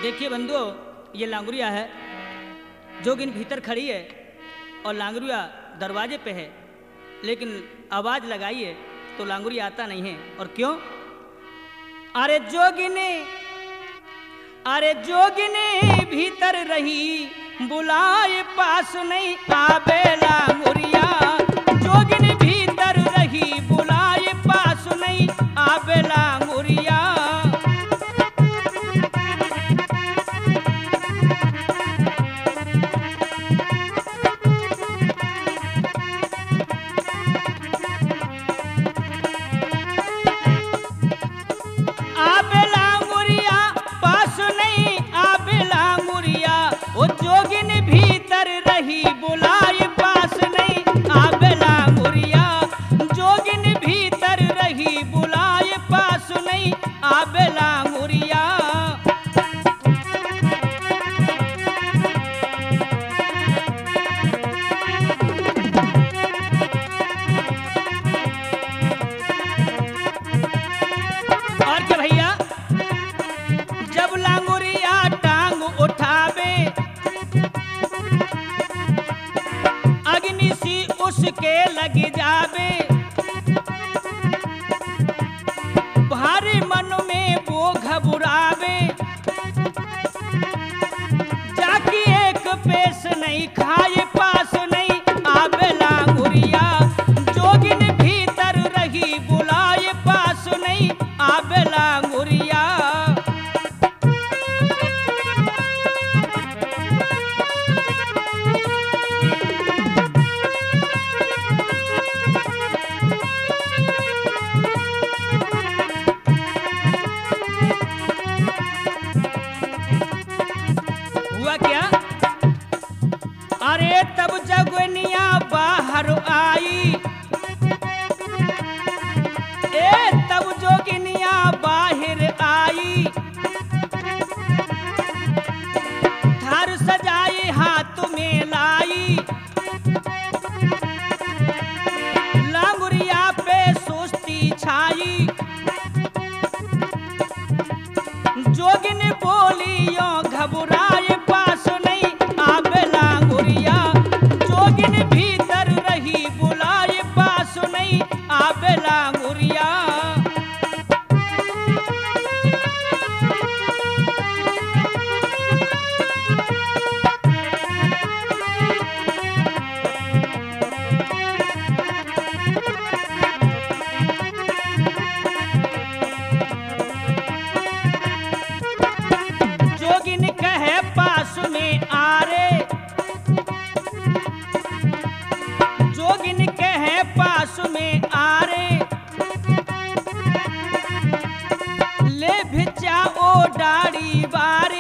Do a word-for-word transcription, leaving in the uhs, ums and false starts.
देखिए बंधुओं, ये लांगुरिया है। जोगिन भीतर खड़ी है और लांगुरिया दरवाजे पे है, लेकिन आवाज लगाइए तो लांगुरिया आता नहीं है। और क्यों? अरे जोगिनी, अरे जोगिनी भीतर रही, बुलाए पास नहीं आवे लांगुरिया। जोगिनी भीतर रही, बुलाए पास नहीं आवे लांगुरिया। उसके लग जावे भारी मन में वो घबरावे, जाकी एक पेश नहीं खाए पास नहीं आवे लांगुरिया। जोगिन भीतर रही, बुलाए पास नहीं आवे लांगुरिया। क्या? अरे तब जगनिया बाहर आई, ए तब जोगिनिया बाहर आई। थार सजाई हाथ में लाई, लांगुरिया पे सुस्ती छाई। जोगिन बोलियो घबराए पास नहीं आवे लांगुरिया। जोगिन भीतर रही, बुलाए पास नहीं आवे लांगुरिया। जोगिन कहे पास में आ रे, जोगिन कहे पास में आ रे। ले भिचा ओ डाड़ी बार